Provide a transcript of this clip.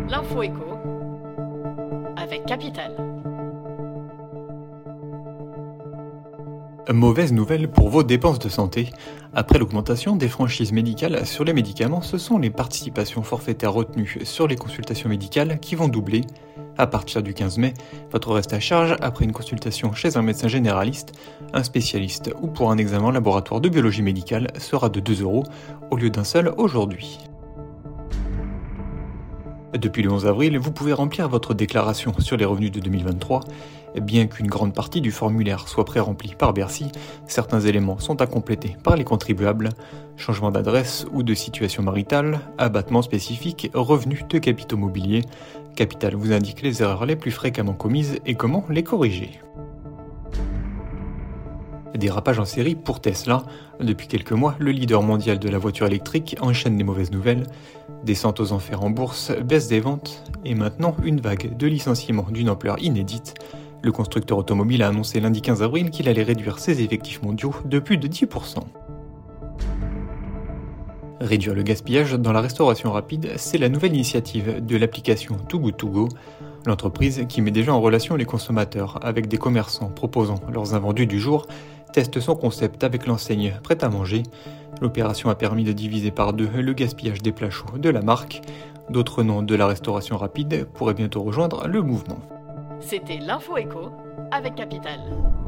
L'info écho avec Capital. Mauvaise nouvelle pour vos dépenses de santé. Après l'augmentation des franchises médicales sur les médicaments, ce sont les participations forfaitaires retenues sur les consultations médicales qui vont doubler. À partir du 15 mai, votre reste à charge après une consultation chez un médecin généraliste, un spécialiste ou pour un examen laboratoire de biologie médicale sera de 2 € au lieu d'un seul aujourd'hui. Depuis le 11 avril, vous pouvez remplir votre déclaration sur les revenus de 2023. Bien qu'une grande partie du formulaire soit pré-rempli par Bercy, certains éléments sont à compléter par les contribuables. Changement d'adresse ou de situation maritale, abattement spécifique, revenus de capitaux mobiliers. Capital vous indique les erreurs les plus fréquemment commises et comment les corriger. Dérapage en série pour Tesla. Depuis quelques mois, le leader mondial de la voiture électrique enchaîne les mauvaises nouvelles. Descente aux enfers en bourse, baisse des ventes et maintenant une vague de licenciements d'une ampleur inédite. Le constructeur automobile a annoncé lundi 15 avril qu'il allait réduire ses effectifs mondiaux de plus de 10%. Réduire le gaspillage dans la restauration rapide, c'est la nouvelle initiative de l'application Too Good To Go. L'entreprise, qui met déjà en relation les consommateurs avec des commerçants proposant leurs invendus du jour, teste son concept avec l'enseigne Prêt à manger. L'opération a permis de diviser par 2 le gaspillage des plats chauds de la marque. D'autres noms de la restauration rapide pourraient bientôt rejoindre le mouvement. C'était l'info écho avec Capital.